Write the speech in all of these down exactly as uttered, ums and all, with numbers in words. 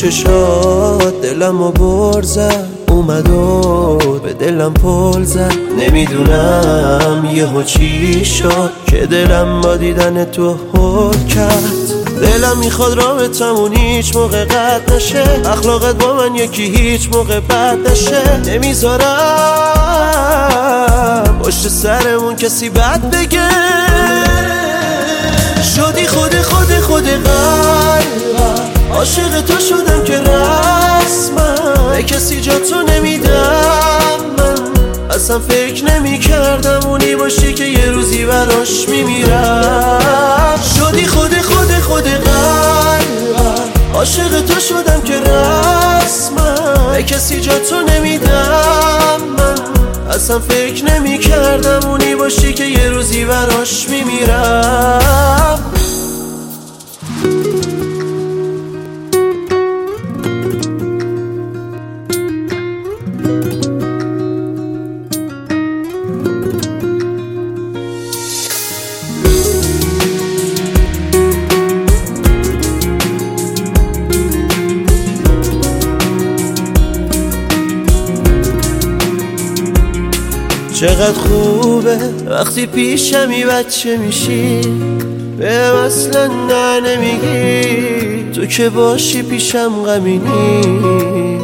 چشات دلمو بر زد، اومد و به دلم پل زد. نمیدونم یهو چی شد که دلم با دیدن تو هل کرد. دلم میخواد رابطمون هیچ موقع قطع نشه، اخلاقت با من یکی هیچ موقع بد نشه. نمیذارم پشت سرمون کسی بد بگه. شدی خود خود خود قلبم، عاشق تو شدم که رسمم به کسی جا تو نمیدم. من اصلا فکر نمی کردم اونی باشی که یه روزی براش میمیرم. شدی خود خود خود قلبم، عاشق تو شدم که رسمم به کسی جا تو نمیدم. من اصلا فکر نمی کردم اونی باشی که یه روزی براش میمیرم. چقدر خوبه وقتی پیشمی بچه میشی، بهم اصلا نه نمیگی، تو که باشی پیشم غمینی.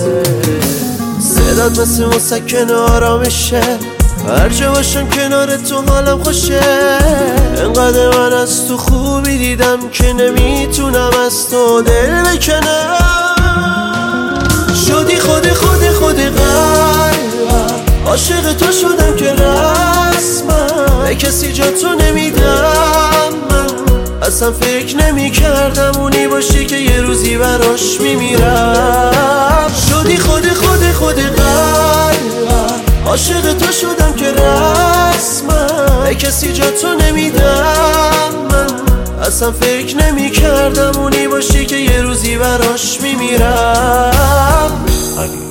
صدات مثل مسکن آرامشه، هر جا باشم کنار تو حالم خوشه. انقدر من از تو خوبی دیدم که نمیتونم از تو دل بکنم. شدی خود خود خود قلبم، عاشق تو شدم که رسمم به کسی جا تو نمیدم. من اصلا فکر نمی کردم اونی باشی که یه روزی براش میمیرم. شدی خود خود خود قلبم، عاشق تو شدم که رسمم به کسی جا تو نمیدم. من اصلا فکر نمی کردم اونی باشی که یه روزی براش میمیرم.